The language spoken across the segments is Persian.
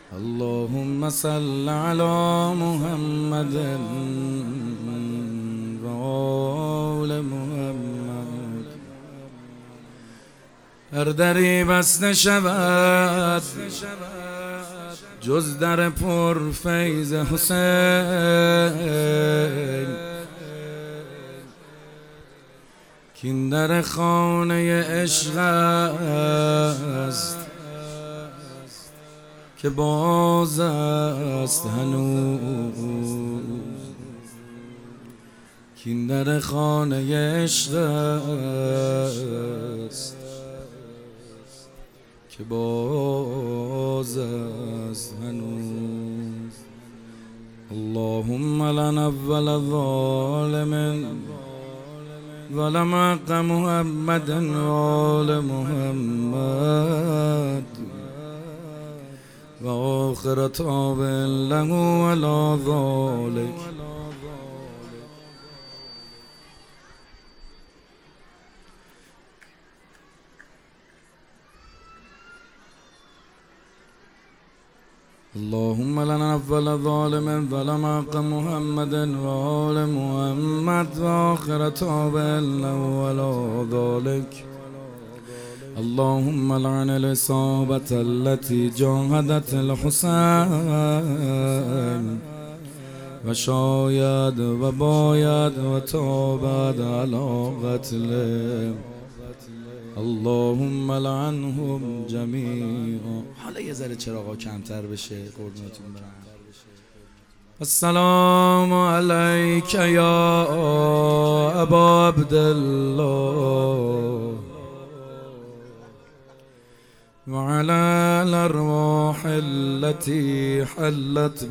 اللهم صل على محمد و آل محمد. هر دری بسته شود جز در پر فیض حسین، کین در خانه عشق است که باز است هنوز، کین در خانه عشق است که باز است هنوز. اللهم لنا اول ظالم ظلم حق محمد و آل محمد و آخر تاب له ولا ذلك. اللهم لنا اول ظالم ظلم حق محمد و آل محمد و آخر تاب له ولا ذلك. اللهم لعن الإصابة التي جاهدت الحسين و شاید و باید و تابد على قتله. اللهم لعنهم جمیعا. حالا یه ذره چراغا کمتر بشه قربونتون برم. السلام علیک یا ابا عبدالله وعلى الأرواح التي حلت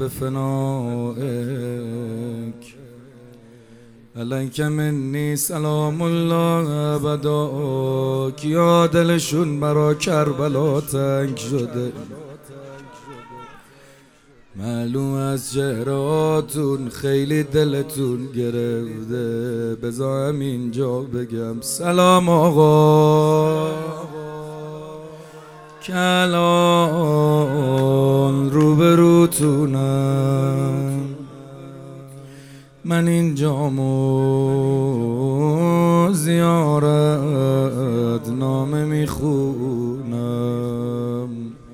بفنائك. عليك مني سلام الله ابدا. کیا دلشون برا کربلا تنگ شده؟ معلوم از چهرهاتون خیلی دلتون گرفته. بذارم اینجا بگم سلام آقا، کلان روبروتونم، من اینجامو زیارت نامه میخونم.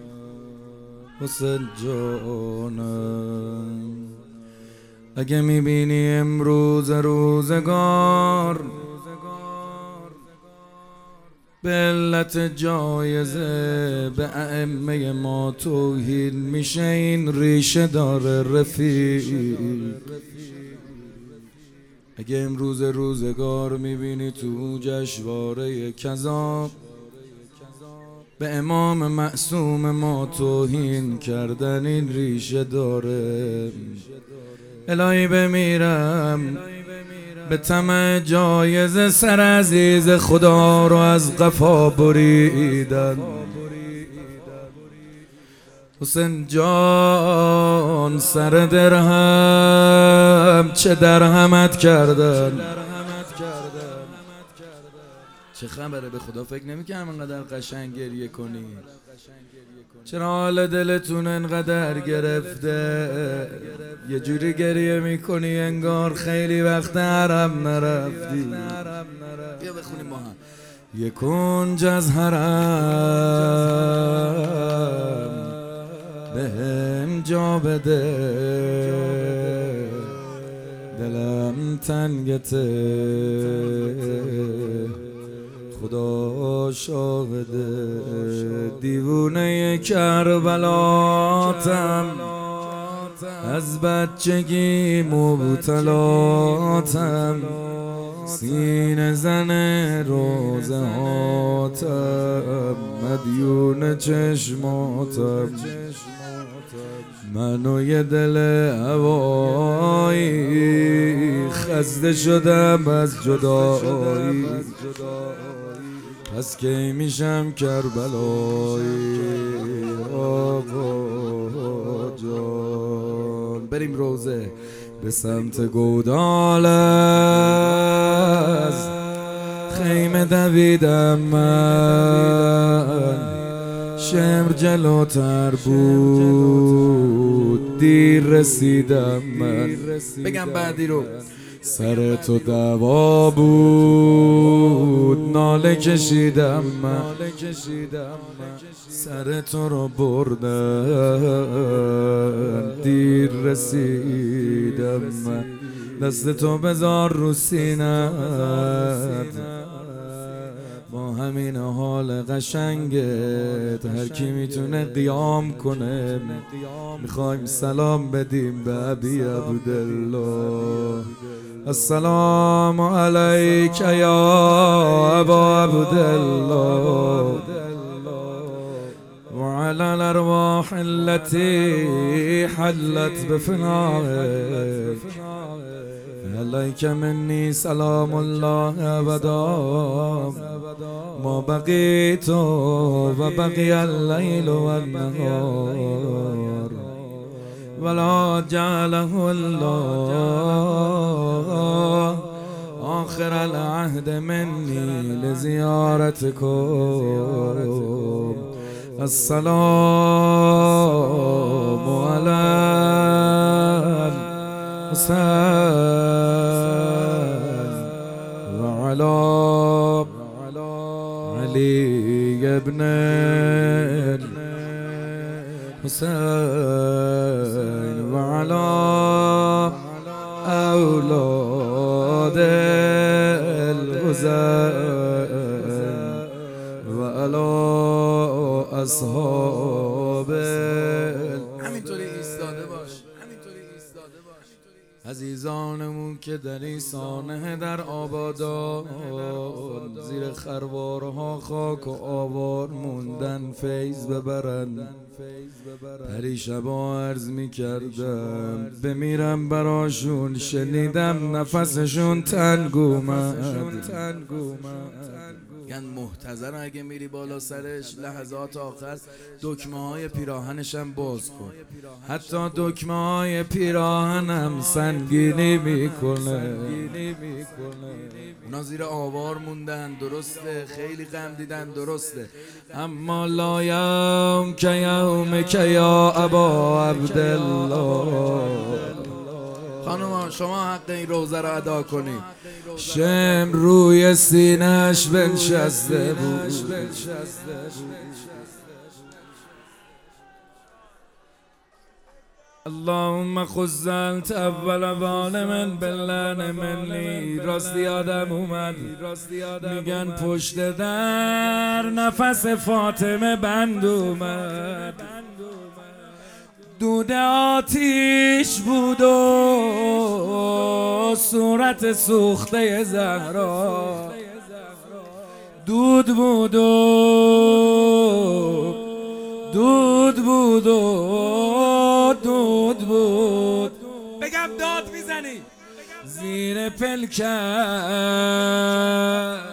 حسین جانم، اگه میبینی امروز روزگار به علت جایزه به ائمه ما توهین میشه، این ریشه داره رفیق. اگه امروز روزگار میبینی تو جشنواره کذاب به امام معصوم ما توهین کردن، این ریشه داره. الهی بمیرم به طمع جایزه سر عزیز خدا رو از قفا بریدن. حسین جان سر درهم چه درهمت کردن؟ چه خبره؟ به خدا فکر نمی‌کردم انقدر قشنگ گریه کنی. چرا حال دلتون انقدر گرفته؟ یه جوری گریه میکنی انگار خیلی وقت حرم نرفتی. بیا بخونیم با هم. یه کنج از حرم بهم جا بده، دلم تنگته خدا شاهده. دیوونه کربلاتم، از بچگی مبتلاتم، سینه زن روزه هاتم، مدیون چشماتم، منو یه دل هوایی خسته شدم از جدایی. پس کی میشم کربلایی آقا جان؟ بریم روزه به سمت گودال، از خیمه دویدم من، شمر جلوتر بود دیر رسیدم من. بگم بعدی رو. سر تو دعوا بود ناله کشیدم من. سر تو رو بردن دیر رسیدم من. دست تو بذار رو سینت با همین حال قشنگت هر کی میتونه قیام کنه. میخوایم سلام بدیم به ابی عبدالله. السلام علیک یا ابا عبدالله وعلى الارواح التي حلت بفنائك عليك مني سلام الله ابدا ما بقيت وبقي الليل والنهار ولا جعله الله آخر العهد مني لزيارتكم. السلام على الحسين وعلى علي بن الحسين وعلى أولاد الحسين وعلى اصحاب. همینطوری ایستاده باش. عزیزانمون که در این سانحه در آبادان زیر خروارها خاک و آوار موندن فیض ببرن. پریشبا عرض میکردم بمیرم براشون، شنیدم نفسشون تنگ اومد. یعنی محتضر اگه میری بالا سرش لحظات آخر دکمه های پیراهنشم باز کن. حتی دکمه های پیراهنم سنگینی میکنه. اونا زیر آوار موندن، درسته، خیلی غم دیدن، درسته، اما لا یوم که یوم که یا ابا عبدالله. خانوما شما حق این روزه را ادا کنید. شمر روی سینه‌اش بنشسته بود. اللهم خذلت اول ظالم باللعن منی. راستی آدم اومد میگن پشت در نفس فاطمه بند اومد. دود آتیش بود و صورت سوخته زهرا. دود بود بگم داد میزنی زیر پلکن.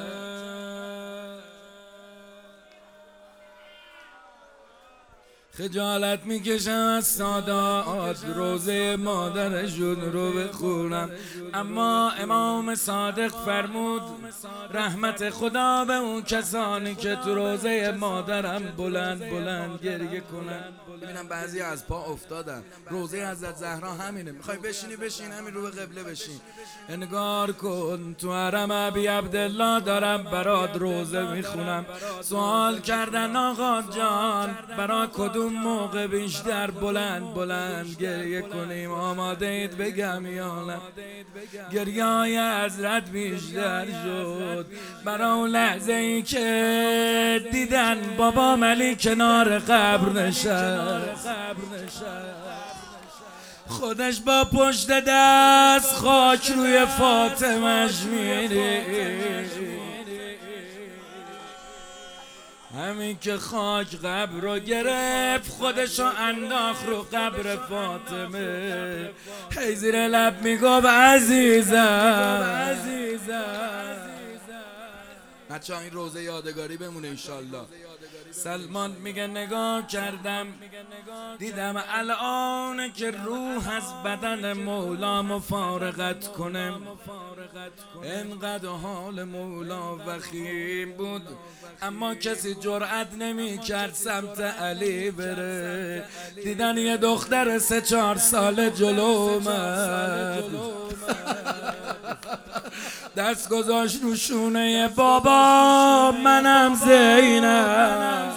خجالت میکشم از سادات روزه مادرشون رو بخونم، اما امام صادق فرمود رحمت خدا به اون کسانی که تو روزه مادرم بلند بلند گریه کنن. ببینم بعضی از پا افتادن. روزه حضرت زهرا همینه. میخوای بشینی بشین، همین رو به قبله بشین. انگار کن تو حرم ابی عبدالله دارم برات روزه میخونم. سوال کردن آقا جان برا کدوم موقع بیشتر بلند بلند گریه کنیم؟ آماده اید بگم یا نه؟ گریه های حضرت بیشتر شد برا اون لحظه ای که دیدن بابا ملی کنار قبر نشست. خودش با پشت دست خاک روی فاطمش میره. همین که خاک قبر رو گرفت خودشو انداخت رو قبر فاطمه. هی زیر لب میگفت عزیزم. بچه ها این روزه یادگاری بمونه انشالله. سلمان میگه نگاه کردم دیدم الان که روح از بدن مولا مفارقت کنم. انقدر حال مولا وخیم بود اما کسی جرأت نمی کرد سمت علی بره. دیدن یه دختر 3-4 ساله جلو اومد، دست گذاشت رو شونه بابا منم زینب.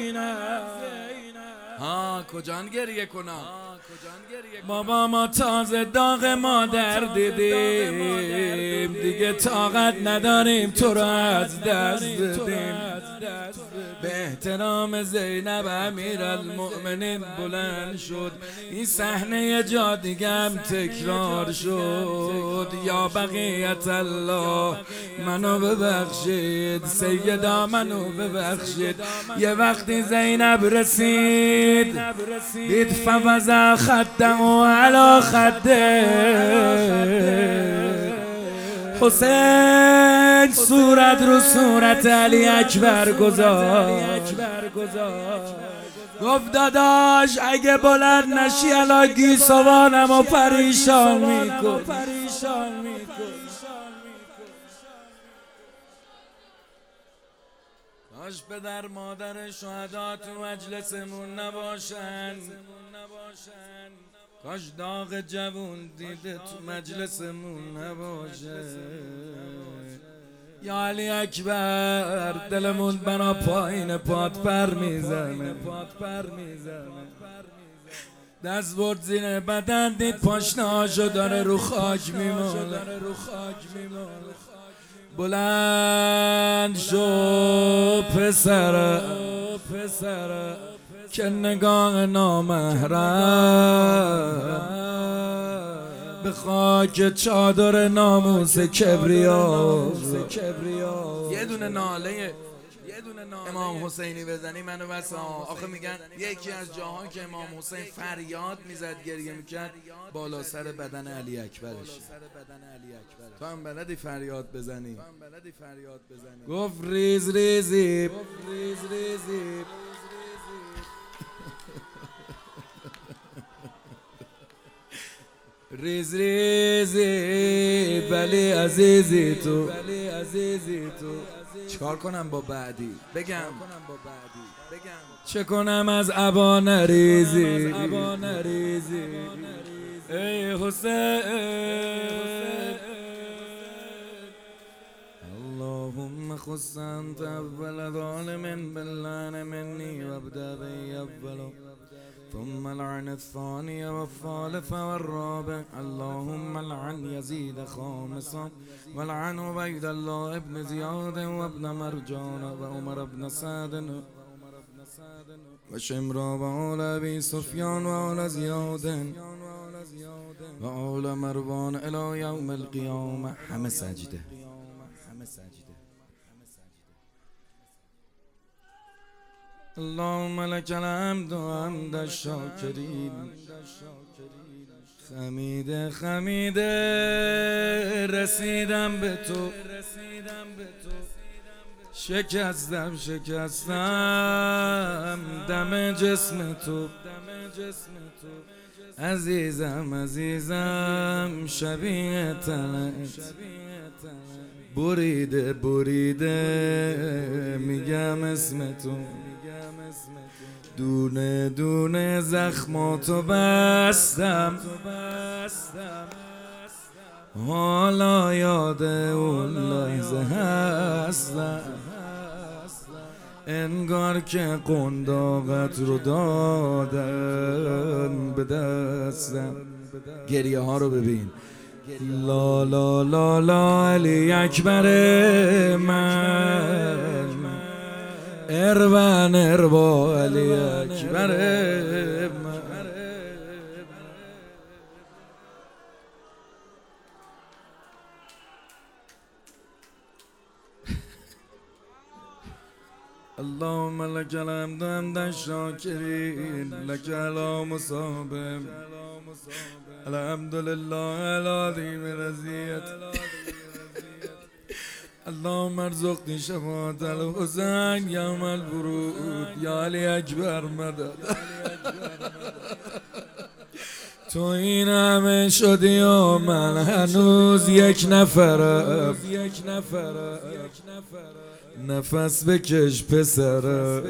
ها کجان گریه کنم بابا ما تازه داغ مادر دیدیم، دیگه طاقت نداریم تو رو از دست بدیم. به احترام زینب امیرالمؤمنین بلند شد. این صحنه یه جا دیگه هم تکرار شد. یا بقیت الله منو ببخشید، سیدا منو ببخشید. یه وقتی زینب رسید دید فوضع خده و علا خده حسین صورت رو صورت علی اکبر گذاشت. گفت داداش اگه بلند نشی الا گیسوانم و پریشان میکن. کاش پدر مادر شهدا تو مجلسمون نباشن، کاش داغ جوون دیده تو مجلسمون نباشه. یا علی اکبر دلمون بنا پایین پات پر میزنه. دست برد زیر بدن دید پاشنهاشو داره رو خاک میمونه. بلند شو پسر که نگاه نامحرم به خاک چادر ناموس کبریا. یه دونه ناله امام حسینی بزنی منو بس. آخه میگن یکی از جاها که امام حسین فریاد میزد گریه میکرد بالا سر بدن علی اکبرش. تو هم بلدی فریاد بزنی. گفت ریز ریزی ریز ریزی بلی عزیزی تو. چیکار کنم با بعدی بگم چه کنم از ابا نریزی ای حسین. اللهم خص انت اول ظالم باللعن مني وابدا بي اولا ثم لعن الثاني والثالث والرابع. اللهم لعن يزيد خامسا ولعن عبيد الله ابن زياد وابن مرجان وعمر بن سعد وشمرا وآل أبي سفيان وآل زياد وآل مروان إلى يوم القيامة. همه سجده. اللهم لك الحمد حمد الشاکرین. خمیده رسیدم به تو، شکستم دم جسم تو. عزیزم شبیه تنت بریده میگم اسم تو. دونه دونه زخماتو بستم حالا یاد اون لحظه هستم. انگار که قنداقت رو دادن به دستم. گریه ها رو ببین. لا لا لا لا علی اکبر من اروا علی اکبر من. اللهم لك الحمد حمد الشاکرین لك المصاب. الحمد لله العظیم رضیت. اللهم ارزقنی شفاعت الحسین یوم الورود یا علی اکبر مدد. تو این همه شدی و من هنوز یک نفرم. نفس بکش پسرم.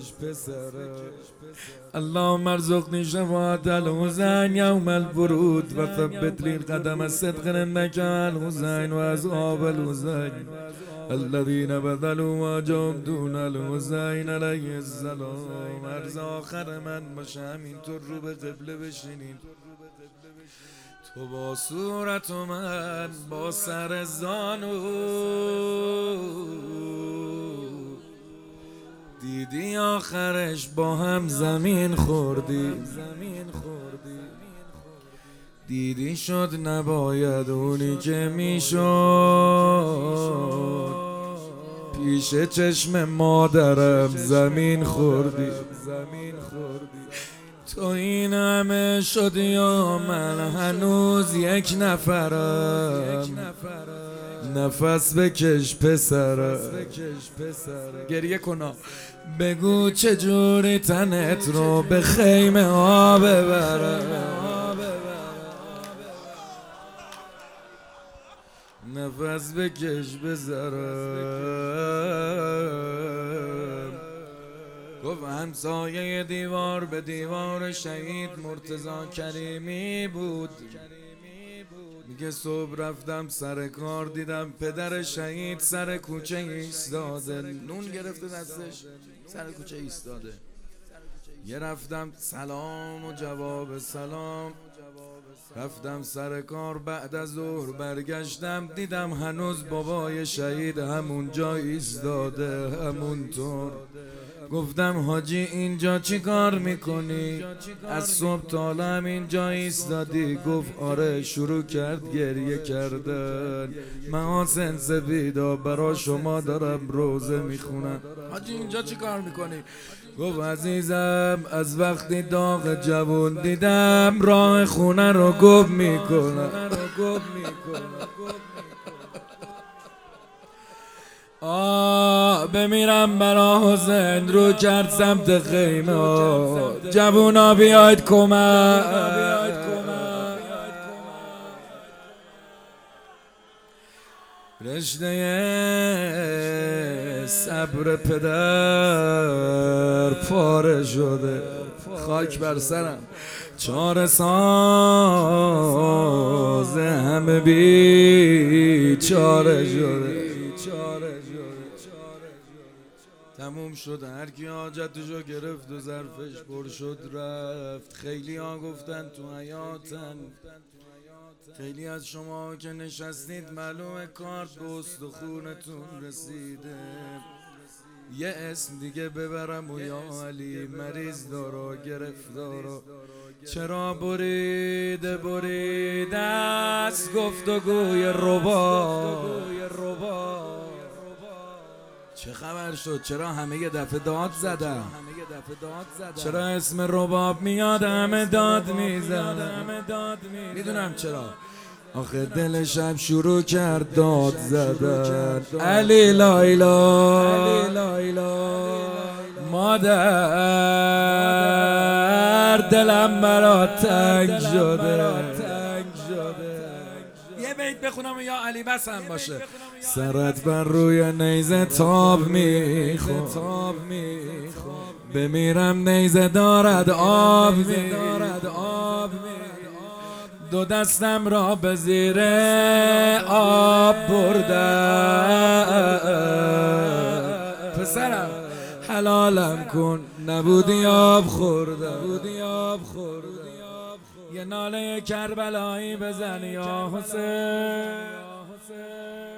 اللهم ارزقنی شفاعت الحسین یوم الورود و ثبت لی القدم الصدق انک الحسین و اصحاب الحسین الذین بذلوا و جهدوا الحسین علیه السلام. عرض آخر من باشه همینطور رو به قبله بشینین. تو با صورت و من با سر زانو دیدی آخرش با هم زمین خوردی. دیدی شد نباید اونی که میشد پیش چشم مادرم زمین خوردی. تو این همه شدی و من هنوز یک نفرم. نفس بکش پسرم. گریه کنا بگو چجوری تنت رو به خیمه ها ببرم. نفس بکش بذارم. گفت همسایه دیوار به دیوار شهید مرتضی کریمی بود. میگه صبح رفتم سر کار دیدم پدر شهید سر کوچه ایستاده، نون گرفته دستش سر کوچه ایستاده. یه رفتم سلام و جواب سلام، رفتم سر کار بعد از ظهر برگشتم دیدم هنوز بابای شهید همونجا ایستاده همونطور. گفتم حاجی اینجا چی کار میکنی؟ از صبح تا حالا همینجا ایستادی؟ گفت آره. شروع کرد گریه کردن. محاسن سپیدا برا شما دارم روزه میخونم. حاجی اینجا چی کار میکنی؟ گفت عزیزم از وقتی داغ جوون دیدم راه خونه رو گم میکنم. بمیرم برا حسین رو کرد سمت خیمه. جوونا بیاید کمک. رشته صبر پدر پاره شده. خاک بر سرم. چاره ساز همه بیچاره شده. تموم شد هر کی حاجتشو گرفت و ظرفش پر شد رفت. خیلی ها گفتن تو حیاتن، خیلی از شما که نشستید معلومه کارت به استخونتون رسیده. یه اسم دیگه ببرم و یا علی مریض دارا گرفتارا. چرا بریده است گفتگوی ربا. چه خبر شد؟ چرا همه یه دفعه داد زدن؟ چرا اسم رباب میاد همه داد میزنن؟ میدونم چرا. آخه دل شب شروع کرد داد زدن. علی لایلا مادر دلم برات تنگ شده. یه بیت بخونم و یا علی بسم باشه. سرت بر روی نیزه تاب میخواد، بمیرم نیزه دارد آب میخواد. دو دستم را به زیر آب بردم. پسرم حلالم کن نبودی آب خوردم. یه ناله کربلایی بزن یا حسین.